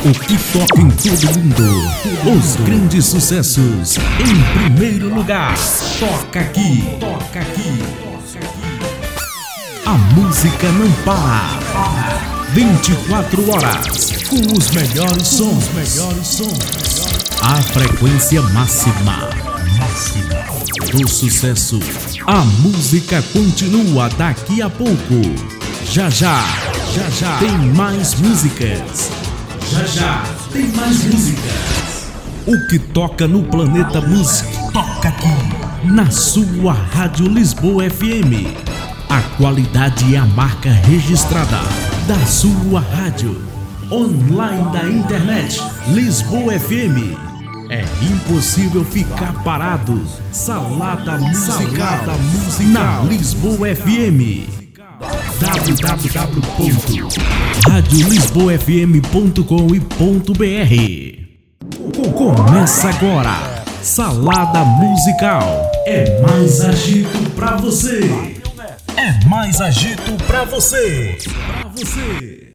O que toca em todo mundo, os grandes sucessos, em primeiro lugar. Toca aqui, toca aqui. A música não para. 24 horas com os melhores sons. A frequência máxima do sucesso. A música continua daqui a pouco. Já tem mais músicas. Já tem mais músicas. O que toca no planeta música toca aqui na sua Rádio Lisboa FM. A qualidade e a marca registrada da sua rádio online da internet Lisboa FM. É impossível ficar parado. Salada musical na Lisboa FM. www.radiolisboafm.com.br. Começa agora. Salada musical. É mais agito pra você. É mais agito pra você.